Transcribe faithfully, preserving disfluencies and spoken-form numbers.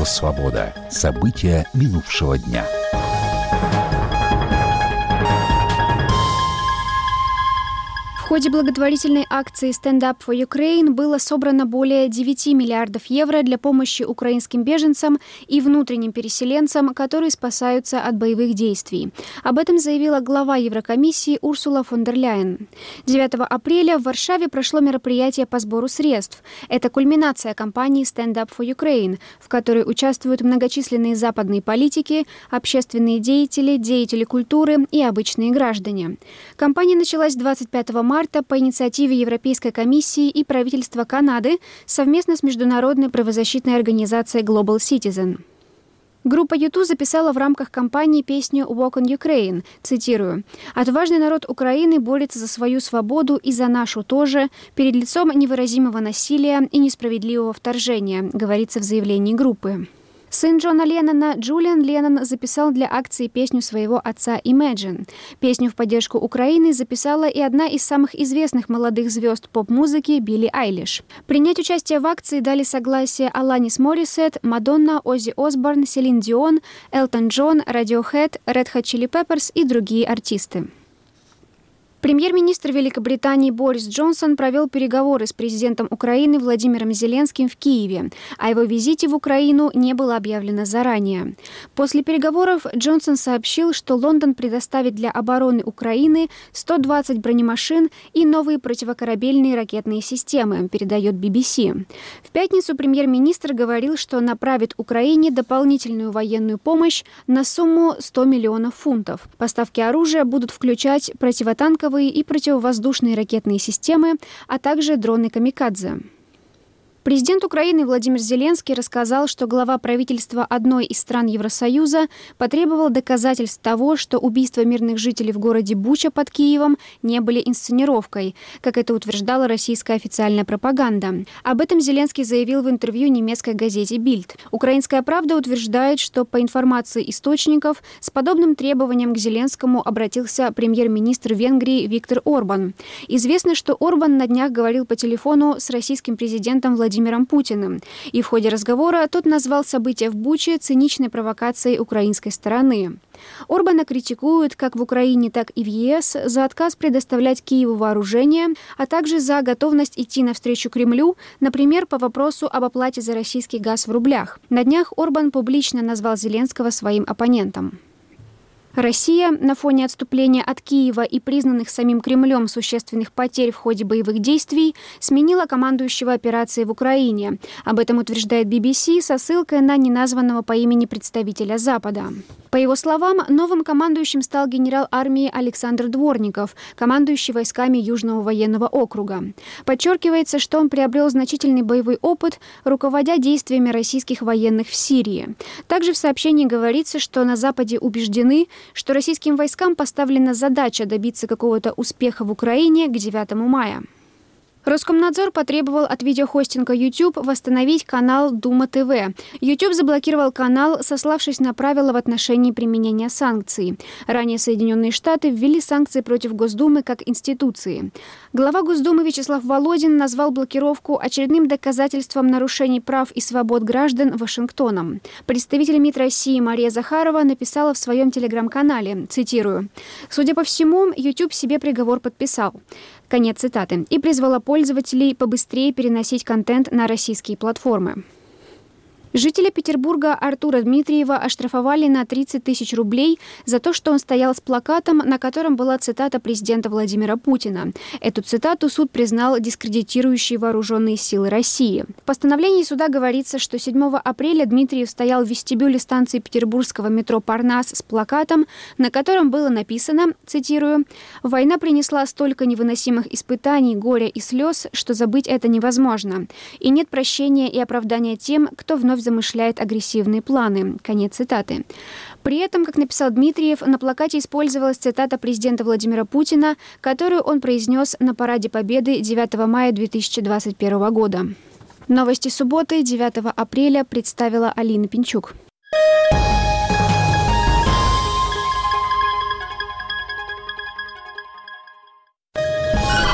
Радио «Свобода». События минувшего дня. В ходе благотворительной акции Stand Up for Ukraine было собрано более девяти миллиардов евро для помощи украинским беженцам и внутренним переселенцам, которые спасаются от боевых действий. Об этом заявила глава Еврокомиссии Урсула фон дер Ляйен. девятого апреля в Варшаве прошло мероприятие по сбору средств. Это кульминация кампании Stand Up for Ukraine, в которой участвуют многочисленные западные политики, общественные деятели, деятели культуры и обычные граждане. Кампания началась двадцать пятого марта по инициативе Европейской комиссии и правительства Канады совместно с международной правозащитной организацией Global Citizen. Группа юту записала в рамках кампании песню «Walk on Ukraine», цитирую, «Отважный народ Украины борется за свою свободу и за нашу тоже, перед лицом невыразимого насилия и несправедливого вторжения», говорится в заявлении группы. Сын Джона Леннона Джулиан Леннон записал для акции песню своего отца «Imagine». Песню в поддержку Украины записала и одна из самых известных молодых звезд поп-музыки Билли Айлиш. Принять участие в акции дали согласие Аланис Морисет, Мадонна, Оззи Осборн, Селин Дион, Элтон Джон, Radiohead, Red Hot Chili Peppers и другие артисты. Премьер-министр Великобритании Борис Джонсон провел переговоры с президентом Украины Владимиром Зеленским в Киеве. О его визите в Украину не было объявлено заранее. После переговоров Джонсон сообщил, что Лондон предоставит для обороны Украины сто двадцать бронемашин и новые противокорабельные ракетные системы, передает би би си. В пятницу премьер-министр говорил, что направит Украине дополнительную военную помощь на сумму сто миллионов фунтов. Поставки оружия будут включать противотанковые и противовоздушные ракетные системы, а также дроны «Камикадзе». Президент Украины Владимир Зеленский рассказал, что глава правительства одной из стран Евросоюза потребовал доказательств того, что убийства мирных жителей в городе Буча под Киевом не были инсценировкой, как это утверждала российская официальная пропаганда. Об этом Зеленский заявил в интервью немецкой газете «Бильд». «Украинская правда» утверждает, что по информации источников с подобным требованием к Зеленскому обратился премьер-министр Венгрии Виктор Орбан. Известно, что Орбан на днях говорил по телефону с российским президентом Владимиром Владимиром Путиным. И в ходе разговора тот назвал события в Буче циничной провокацией украинской стороны. Орбана критикуют как в Украине, так и в ЕС за отказ предоставлять Киеву вооружение, а также за готовность идти навстречу Кремлю, например, по вопросу об оплате за российский газ в рублях. На днях Орбан публично назвал Зеленского своим оппонентом. Россия на фоне отступления от Киева и признанных самим Кремлем существенных потерь в ходе боевых действий сменила командующего операцией в Украине. Об этом утверждает би би си со ссылкой на неназванного по имени представителя Запада. По его словам, новым командующим стал генерал армии Александр Дворников, командующий войсками Южного военного округа. Подчеркивается, что он приобрел значительный боевой опыт, руководя действиями российских военных в Сирии. Также в сообщении говорится, что на Западе убеждены, что российским войскам поставлена задача добиться какого-то успеха в Украине к девятому мая. Роскомнадзор потребовал от видеохостинга YouTube восстановить канал Дума ТВ. YouTube заблокировал канал, сославшись на правила в отношении применения санкций. Ранее Соединенные Штаты ввели санкции против Госдумы как институции. Глава Госдумы Вячеслав Володин назвал блокировку очередным доказательством нарушений прав и свобод граждан Вашингтоном. Представитель МИД России Мария Захарова написала в своем телеграм-канале, цитирую, «Судя по всему, YouTube себе приговор подписал». Конец цитаты. И призвала пользователей побыстрее переносить контент на российские платформы. Жителя Петербурга Артура Дмитриева оштрафовали на тридцать тысяч рублей за то, что он стоял с плакатом, на котором была цитата президента Владимира Путина. Эту цитату суд признал дискредитирующей вооруженные силы России. В постановлении суда говорится, что седьмого апреля Дмитриев стоял в вестибюле станции петербургского метро «Парнас» с плакатом, на котором было написано, цитирую, «Война принесла столько невыносимых испытаний, горя и слез, что забыть это невозможно. И нет прощения и оправдания тем, кто вновь замышляет агрессивные планы». Конец цитаты. При этом, как написал Дмитриев, на плакате использовалась цитата президента Владимира Путина, которую он произнес на Параде Победы девятого мая две тысячи двадцать первого года. Новости субботы, девятого апреля, представила Алина Пинчук.